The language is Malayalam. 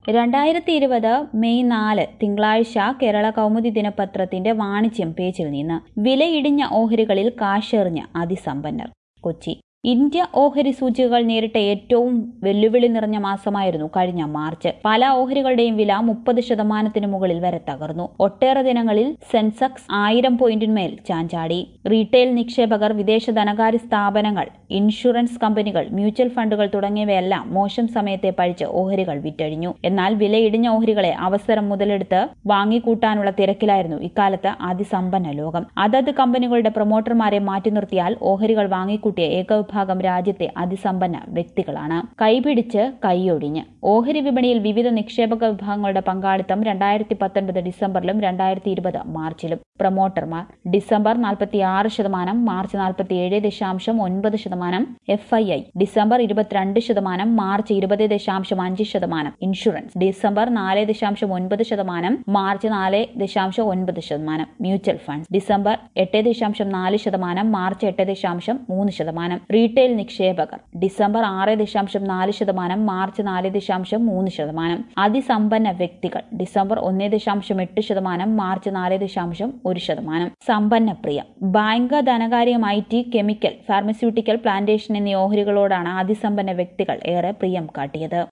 2020 മെയ് 4 തിങ്കളാഴ്ച കേരള കൗമുദി ദിനപത്രത്തിന്റെ വാണിജ്യം പേജിൽ നിന്ന് വിലയിടിഞ്ഞ ഓഹരികളിൽ കാശെറിഞ്ഞ അതിസമ്പന്നർ. കൊച്ചി. ഇന്ത്യ ഓഹരി സൂചികകൾ നേരിട്ട ഏറ്റവും വെല്ലുവിളി നിറഞ്ഞ മാസമായിരുന്നു കഴിഞ്ഞ മാർച്ച്. പല ഓഹരികളുടെയും വില 30% മുകളിൽ വരെ തകർന്നു. ഒട്ടേറെ ദിനങ്ങളിൽ സെൻസെക്സ് 1000 പോയിന്റിന്മേൽ ചാഞ്ചാടി. റീറ്റെയിൽ നിക്ഷേപകർ, വിദേശ ധനകാര്യ സ്ഥാപനങ്ങൾ, ഇൻഷുറൻസ് കമ്പനികൾ, മ്യൂച്വൽ ഫണ്ടുകൾ തുടങ്ങിയവയെല്ലാം മോശം സമയത്തെ പഴിച്ച് ഓഹരികൾ വിറ്റഴിഞ്ഞു. എന്നാൽ വിലയിടിഞ്ഞ ഓഹരികളെ അവസരം മുതലെടുത്ത് വാങ്ങിക്കൂട്ടാനുള്ള തിരക്കിലായിരുന്നു ഇക്കാലത്ത് അതിസമ്പന്ന ലോകം. അതത് കമ്പനികളുടെ പ്രൊമോട്ടർമാരെ മാറ്റി നിർത്തിയാൽ ഓഹരികൾ വാങ്ങിക്കൂട്ടിയ ഏകവിഭാഗം രാജ്യത്തെ അതിസമ്പന്ന വ്യക്തികളാണ്. കൈപിടിച്ച് കൈയൊഴിഞ്ഞ് ഓഹരി വിപണിയിൽ വിവിധ നിക്ഷേപക വിഭാഗങ്ങളുടെ പങ്കാളിത്തം 2019 ഡിസംബറിലും 2020 മാർച്ചിലും. പ്രൊമോട്ടർമാർ December 46%, March 47.9%, FII December 22%, March 20.5%, insurance December 4.9%, March 4.9%, mutual funds December 8.4%, March 8.3%, retail നിക്ഷേപകർ ഡിസംബർ 6.4%, മാർച്ച് 4.3%, അതിസമ്പന്ന വ്യക്തികൾ ഡിസംബർ 1.8%, മാർച്ച് 4.1%. സമ്പന്നപ്രിയ ബാങ്ക്, ധനകാര്യം, IT, കെമിക്കൽ, ഫാർമസ്യൂട്ടിക്കൽ, പ്ലാന്റേഷൻ എന്നീ ഓഹരികളോടാണ് അതിസമ്പന്ന വ്യക്തികൾ ഏറെ പ്രിയം കാട്ടിയത്.